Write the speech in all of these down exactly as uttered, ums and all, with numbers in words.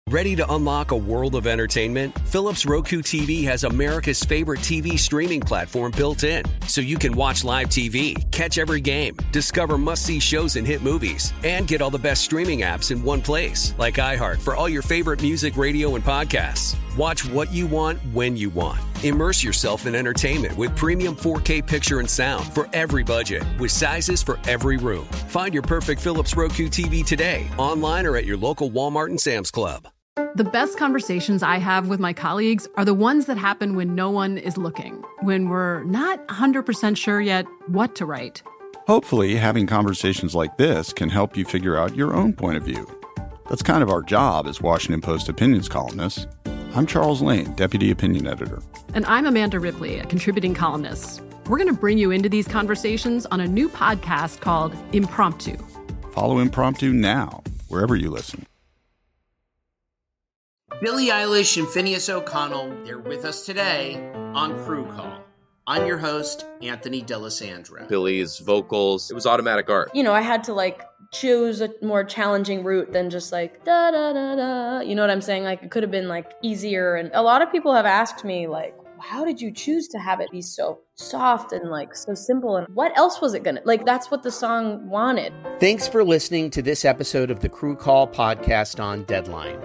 Ready to unlock a world of entertainment? Philips Roku T V has America's favorite T V streaming platform built in, so you can watch live T V, catch every game, discover must-see shows and hit movies, and get all the best streaming apps in one place, like iHeart for all your favorite music, radio, and podcasts. Watch what you want, when you want. Immerse yourself in entertainment with premium four K picture and sound for every budget, with sizes for every room. Find your perfect Philips Roku T V today, online or at your local Walmart and Sam's Club. The best conversations I have with my colleagues are the ones that happen when no one is looking, when we're not one hundred percent sure yet what to write. Hopefully, having conversations like this can help you figure out your own point of view. That's kind of our job as Washington Post opinions columnists. I'm Charles Lane, Deputy Opinion Editor. And I'm Amanda Ripley, a contributing columnist. We're going to bring you into these conversations on a new podcast called Impromptu. Follow Impromptu now, wherever you listen. Billie Eilish and Phineas O'Connell, they're with us today on Crew Call. I'm your host, Anthony D'Alessandro. Billie's vocals, it was automatic art. You know, I had to like choose a more challenging route than just like da da da da. You know what I'm saying? Like it could have been like easier. And a lot of people have asked me like, how did you choose to have it be so soft and like so simple? And what else was it gonna, like that's what the song wanted. Thanks for listening to this episode of the Crew Call podcast on Deadline.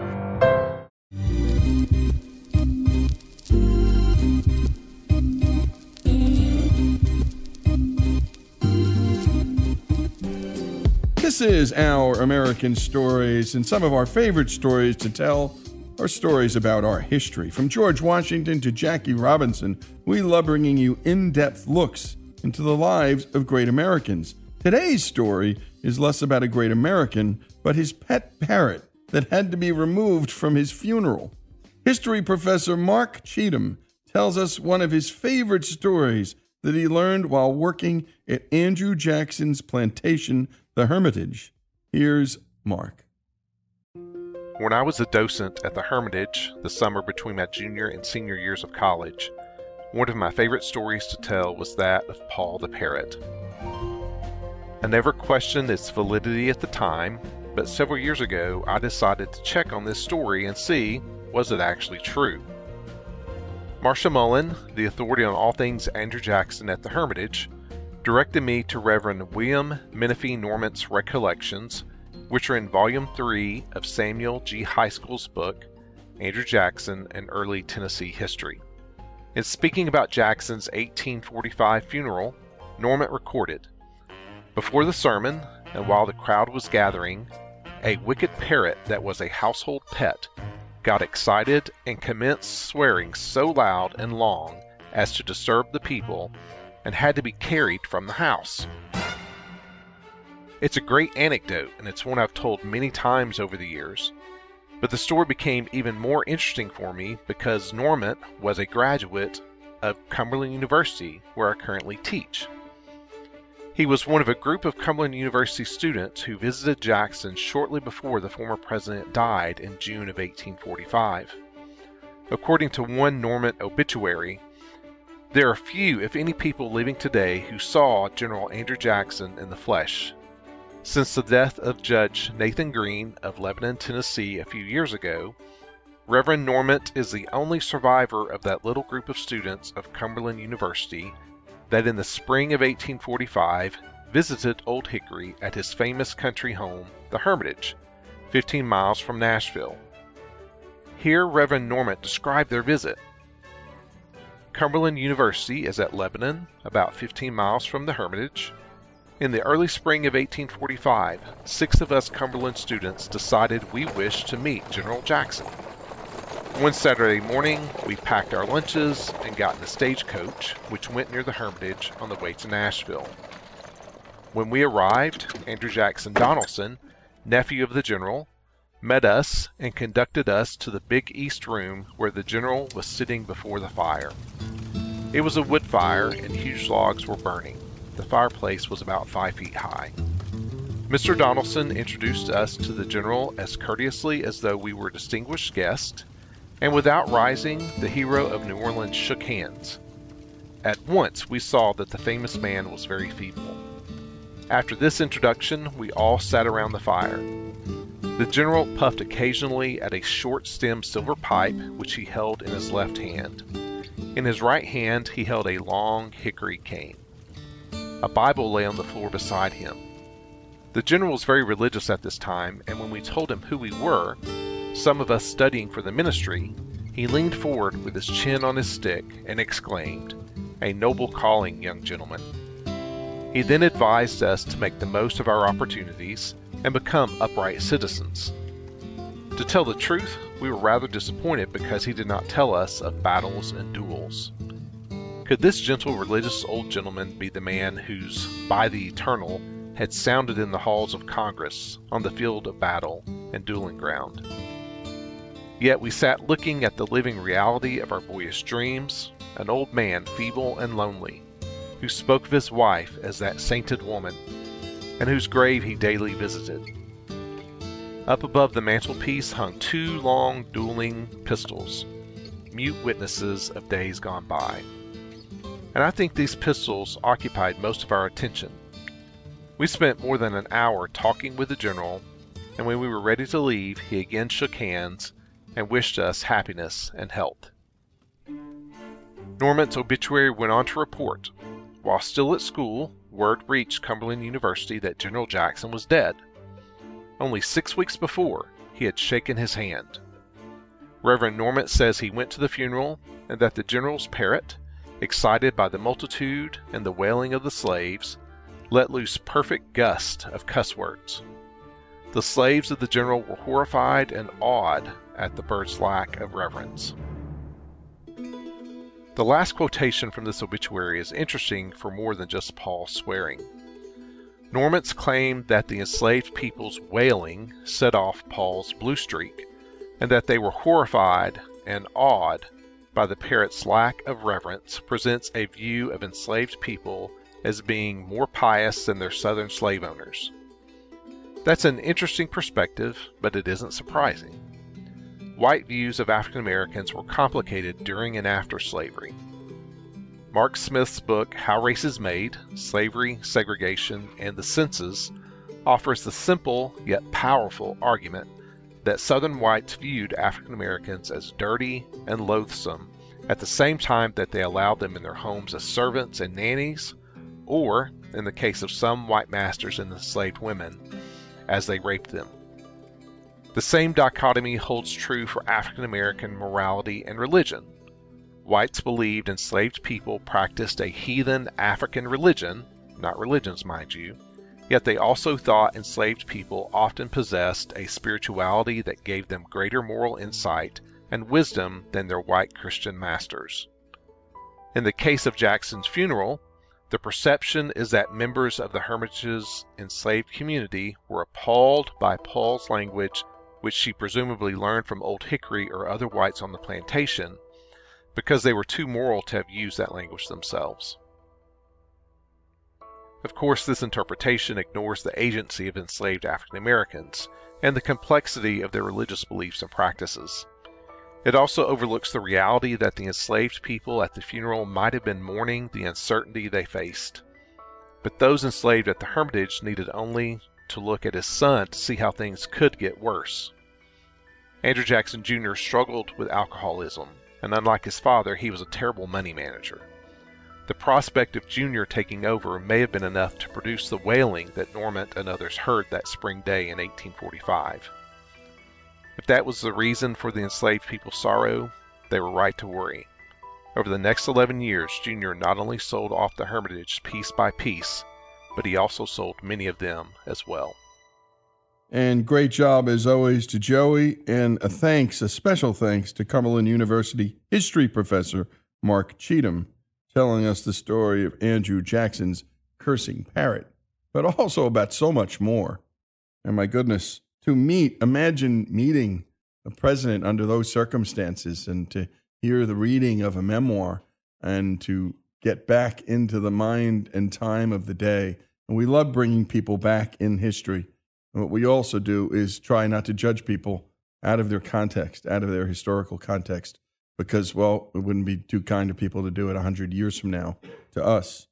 This is Our American Stories, and some of our favorite stories to tell are stories about our history. From George Washington to Jackie Robinson, we love bringing you in-depth looks into the lives of great Americans. Today's story is less about a great American, but his pet parrot that had to be removed from his funeral. History professor Mark Cheatham tells us one of his favorite stories that he learned while working at Andrew Jackson's plantation, the Hermitage. Here's Mark. When I was a docent at the Hermitage the summer between my junior and senior years of college, one of my favorite stories to tell was that of Paul the Parrot. I never questioned its validity at the time, but several years ago I decided to check on this story and see, was it actually true? Marcia Mullen, the authority on all things Andrew Jackson at the Hermitage, directed me to Reverend William Menifee Norman's Recollections, which are in Volume three of Samuel G. Highschool's book, Andrew Jackson and Early Tennessee History. In speaking about Jackson's eighteen forty-five funeral, Norman recorded, "Before the sermon, and while the crowd was gathering, a wicked parrot that was a household pet got excited and commenced swearing so loud and long as to disturb the people and had to be carried from the house." It's a great anecdote, and it's one I've told many times over the years. But the story became even more interesting for me because Norman was a graduate of Cumberland University, where I currently teach. He was one of a group of Cumberland University students who visited Jackson shortly before the former president died in June of eighteen forty-five. According to one Norman obituary, there are few, if any, people living today who saw General Andrew Jackson in the flesh. Since the death of Judge Nathan Green of Lebanon, Tennessee a few years ago, Reverend Norman is the only survivor of that little group of students of Cumberland University that in the spring of eighteen forty-five visited Old Hickory at his famous country home, the Hermitage, fifteen miles from Nashville. Here Reverend Norman described their visit. Cumberland University is at Lebanon, about fifteen miles from the Hermitage. In the early spring of eighteen forty-five, six of us Cumberland students decided we wished to meet General Jackson. One Saturday morning, we packed our lunches and got in a stagecoach, which went near the Hermitage on the way to Nashville. When we arrived, Andrew Jackson Donaldson, nephew of the general, met us and conducted us to the big east room where the general was sitting before the fire. It was a wood fire and huge logs were burning. The fireplace was about five feet high. Mister Donaldson introduced us to the general as courteously as though we were distinguished guests, and without rising, the hero of New Orleans shook hands. At once we saw that the famous man was very feeble. After this introduction, we all sat around the fire. The general puffed occasionally at a short-stemmed silver pipe which he held in his left hand. In his right hand he held a long hickory cane. A Bible lay on the floor beside him. The general was very religious at this time, and when we told him who we were, some of us studying for the ministry, he leaned forward with his chin on his stick and exclaimed, "A noble calling, young gentlemen." He then advised us to make the most of our opportunities and become upright citizens. To tell the truth, we were rather disappointed because he did not tell us of battles and duels. Could this gentle religious old gentleman be the man whose "by the eternal" had sounded in the halls of Congress, on the field of battle and dueling ground? Yet we sat looking at the living reality of our boyish dreams, an old man feeble and lonely, who spoke of his wife as that sainted woman, and whose grave he daily visited. Up above the mantelpiece hung two long dueling pistols, mute witnesses of days gone by. And I think these pistols occupied most of our attention. We spent more than an hour talking with the general, and when we were ready to leave, he again shook hands and wished us happiness and health. Norman's obituary went on to report, while still at school, word reached Cumberland University that General Jackson was dead. Only six weeks before, he had shaken his hand. Reverend Norman says he went to the funeral and that the general's parrot, excited by the multitude and the wailing of the slaves, let loose perfect gust of cuss words. The slaves of the general were horrified and awed at the bird's lack of reverence. The last quotation from this obituary is interesting for more than just Paul swearing. Normans claimed that the enslaved people's wailing set off Paul's blue streak, and that they were horrified and awed by the parrot's lack of reverence presents a view of enslaved people as being more pious than their southern slave owners. That's an interesting perspective, but it isn't surprising. White views of African Americans were complicated during and after slavery. Mark Smith's book, How Race is Made, Slavery, Segregation, and the Census, offers the simple yet powerful argument that Southern whites viewed African Americans as dirty and loathsome at the same time that they allowed them in their homes as servants and nannies, or, in the case of some white masters and enslaved women, as they raped them. The same dichotomy holds true for African American morality and religion. Whites believed enslaved people practiced a heathen African religion, not religions, mind you, yet they also thought enslaved people often possessed a spirituality that gave them greater moral insight and wisdom than their white Christian masters. In the case of Jackson's funeral, the perception is that members of the Hermitage's enslaved community were appalled by Paul's language, which she presumably learned from Old Hickory or other whites on the plantation, because they were too moral to have used that language themselves. Of course, this interpretation ignores the agency of enslaved African Americans and the complexity of their religious beliefs and practices. It also overlooks the reality that the enslaved people at the funeral might have been mourning the uncertainty they faced. But those enslaved at the Hermitage needed only to look at his son to see how things could get worse. Andrew Jackson Junior struggled with alcoholism, and unlike his father, he was a terrible money manager. The prospect of Junior taking over may have been enough to produce the wailing that Normant and others heard that spring day in eighteen forty-five. If that was the reason for the enslaved people's sorrow, they were right to worry. Over the next eleven years, Junior not only sold off the Hermitage piece by piece, but he also sold many of them as well. And great job, as always, to Joey, and a thanks, a special thanks to Cumberland University history professor Mark Cheatham, telling us the story of Andrew Jackson's cursing parrot, but also about so much more. And my goodness, to meet, imagine meeting a president under those circumstances and to hear the reading of a memoir and to get back into the mind and time of the day. And we love bringing people back in history. And what we also do is try not to judge people out of their context, out of their historical context, because, well, it wouldn't be too kind of people to do it one hundred years from now to us.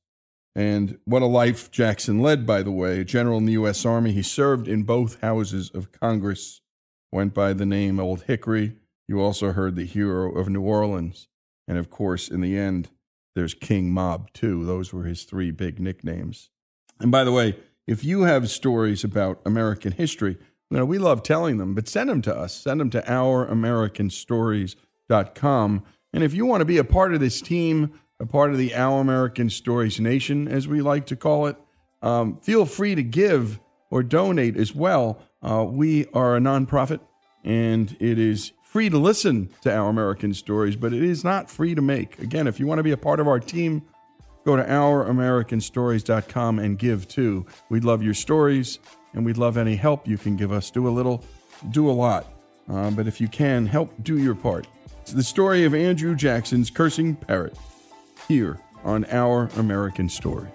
And what a life Jackson led, by the way. A general in the U S Army. He served in both houses of Congress, went by the name Old Hickory. You also heard the hero of New Orleans. And, of course, in the end, there's King Mob, too. Those were his three big nicknames. And, by the way, if you have stories about American history, you know, we love telling them, but send them to us. Send them to our american stories dot com. And if you want to be a part of this team, a part of the Our American Stories Nation, as we like to call it, um, feel free to give or donate as well. Uh, we are a nonprofit, and it is free to listen to Our American Stories, but it is not free to make. Again, if you want to be a part of our team, go to our american stories dot com and give too. We'd love your stories, and we'd love any help you can give us. Do a little, do a lot. Uh, but if you can, help do your part. It's the story of Andrew Jackson's cursing parrot, here on Our American Stories.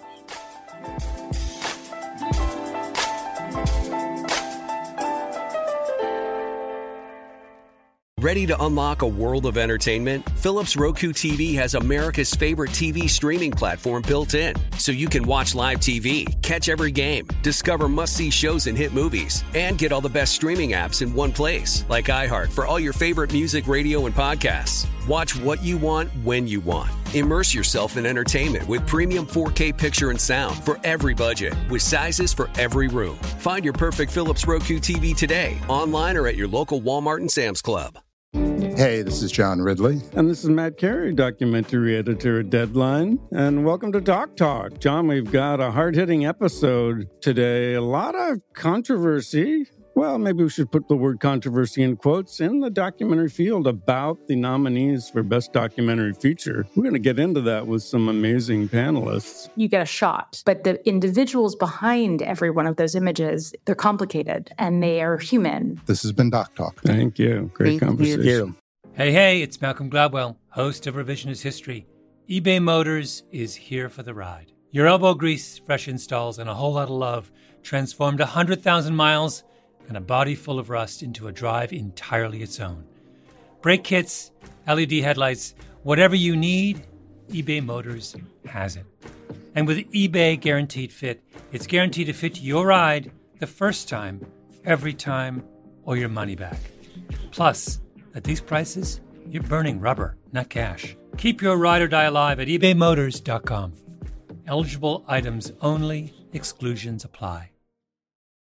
Ready to unlock a world of entertainment? Philips Roku T V has America's favorite T V streaming platform built in, so you can watch live T V, catch every game, discover must-see shows and hit movies, and get all the best streaming apps in one place, like iHeart for all your favorite music, radio, and podcasts. Watch what you want, when you want. Immerse yourself in entertainment with premium four K picture and sound for every budget, with sizes for every room. Find your perfect Philips Roku T V today, online or at your local Walmart and Sam's Club. Hey, this is John Ridley. And this is Matt Carey, documentary editor at Deadline. And welcome to Doc Talk. John, we've got a hard-hitting episode today. A lot of controversy. Well, maybe we should put the word controversy in quotes in the documentary field about the nominees for Best Documentary Feature. We're going to get into that with some amazing panelists. You get a shot, but the individuals behind every one of those images, they're complicated and they are human. This has been Doc Talk. Thank you. Great Thank conversation. You. Hey, hey, it's Malcolm Gladwell, host of Revisionist History. eBay Motors is here for the ride. Your elbow grease, fresh installs, and a whole lot of love transformed one hundred thousand miles and a body full of rust into a drive entirely its own. Brake kits, L E D headlights, whatever you need, eBay Motors has it. And with eBay Guaranteed Fit, it's guaranteed to fit your ride the first time, every time, or your money back. Plus, at these prices, you're burning rubber, not cash. Keep your ride or die alive at ebay motors dot com. Eligible items only. Exclusions apply.